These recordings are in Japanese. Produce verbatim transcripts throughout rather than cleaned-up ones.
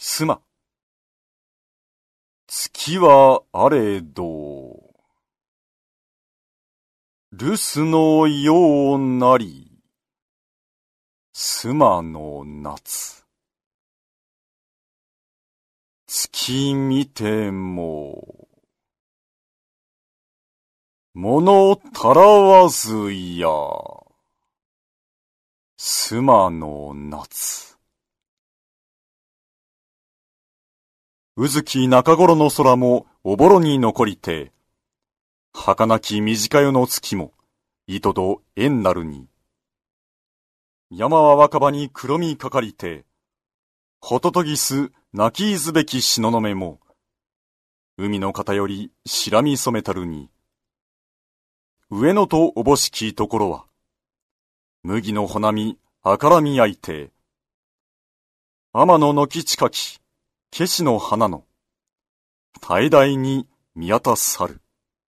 すま。月はあれど、留守のようなり、すまの夏。月見ても、物足らわずや、すまの夏。うずき中頃の空もおぼろに残りて、儚き短夜の月も、いとど縁なるに。山は若葉に黒みかかりて、ホトトギス泣きずべき東雲も、海の方より白み染めたるに。上野とおぼしきところは、麦のほなみあからみ焼いて、天の軒近き、ケシの花の、大々に見渡さる。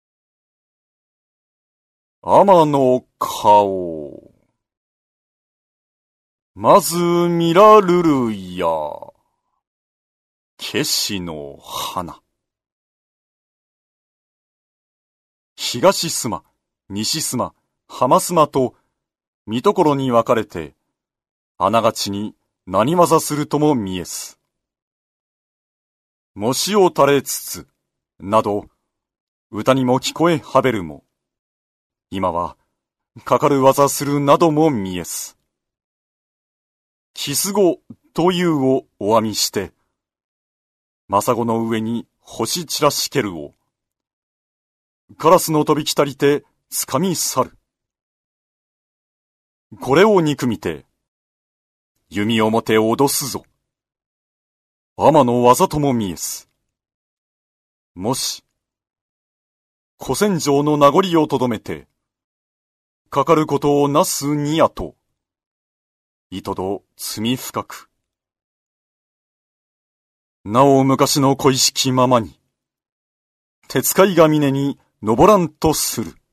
天の顔。まず見らるるや、ケシの花。東須磨、西須磨、浜須磨と、見ところに分かれて、あながちに何技するとも見えす。もしを垂れつつ、など、歌にも聞こえはべるも、今は、かかる技するなども見えす。キス語というをお編みして、まさごの上に星散らしけるを、カラスの飛び来たりてつかみ去る。これを憎みて、弓をもて脅すぞ。天の技とも見えす。もし、古戦場の名残をとどめて、かかることをなすにやと、いとど罪深く。なお昔の恋しきままに、鉄海が峰に登らんとする。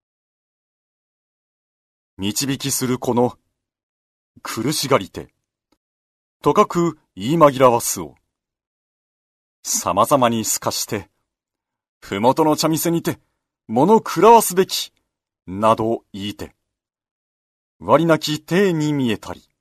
導きするこの、苦しがりて、とかく言い紛らわすを、様々にすかして、ふもとの茶店にて、物食らわすべき、など言いて、割なき体に見えたり。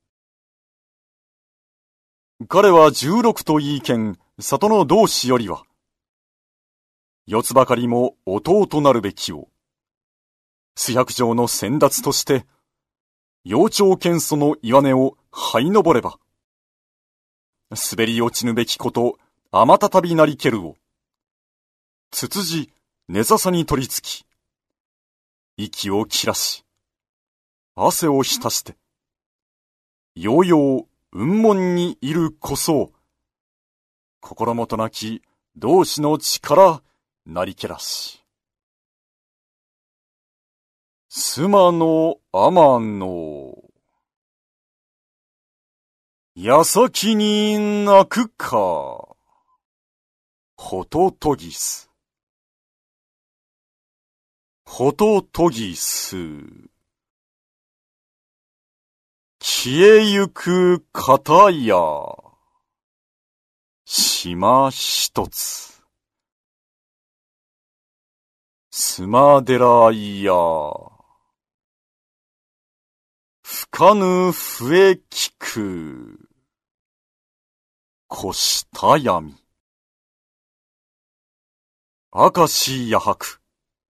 彼は十六と言いけん、里の同志よりは、四つばかりも弟なるべきを、数百条の先達として、幼鳥剣祖の岩根を這い登れば、滑り落ちぬべきこと、あまたたびなりけるを、つつじ、根笹に取り付き、息を切らし、汗を浸して、ようよう雲門にいるこそ、心もとなき同志の力なりけらし。須磨の天の、矢先に泣くか、ホトトギス。ホトトギス。消えゆく方や、島一つ。須磨寺や、深ぬ笛聞く、越した闇。明石やはく、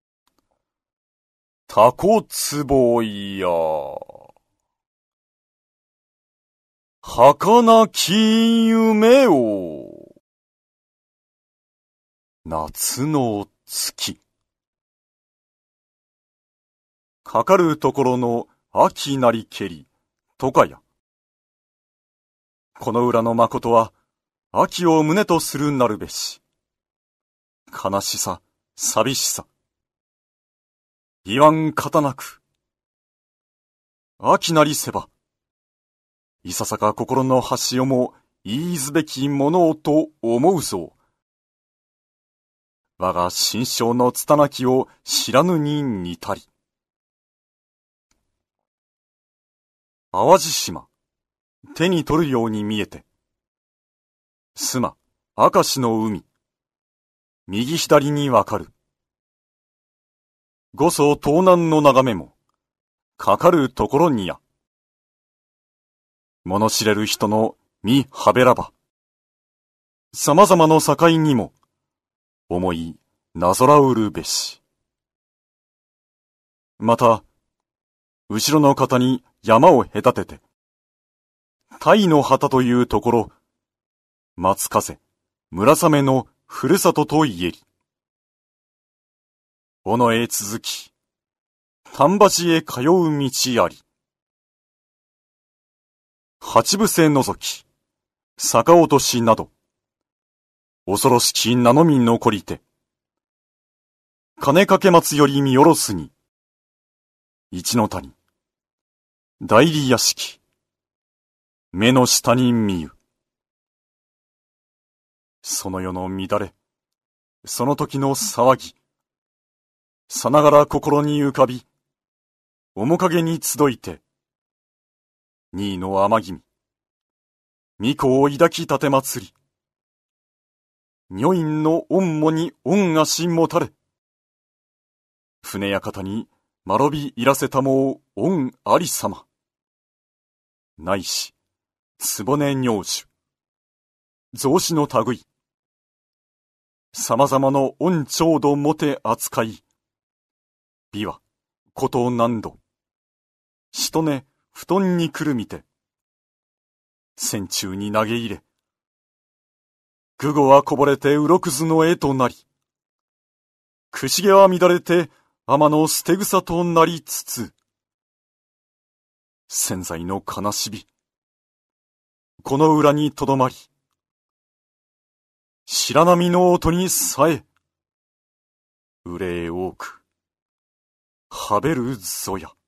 タコツボや、儚き夢を、夏の月。かかるところの秋なりけり、とかや。この裏の誠は、秋を胸とするなるべし。悲しさ、寂しさ。言わん方なく。秋なりせば、いささか心の端をも言いずべきものをと思うぞ。我が心象の拙きを知らぬに似たり。淡路島、手に取るように見えて、 須磨、明石の海。右左にわかる。五層東南の眺めも、かかるところにや。物知れる人の見はべらば。様々の境にも、思いなぞらうるべし。また、後ろの方に山を隔てて、鯛の旗というところ、松風、村雨のふるさとと言えり。尾野へ続き、丹波寺へ通う道あり。八伏せ除き、逆落としなど、恐ろしき名のみ残りて、金掛松より見下ろすに、一の谷、大理屋敷、目の下に見ゆ。その世の乱れ、その時の騒ぎ、さながら心に浮かび、面影に集いて、新の天君、巫女を抱き立て祭り、女院の恩母に恩足もたれ、船や方にまろびいらせたもう恩ありさま。ないし、つぼね女主、増子の類、様々の恩寵度もて扱い、美は、こと何度、しとね、布団にくるみて、船中に投げ入れ、具後はこぼれてうろくずの絵となり、くしげは乱れて天の捨て草となりつつ、潜在の悲しみ、この裏にとどまり、白波の音にさえ、憂い多く、はべるぞや。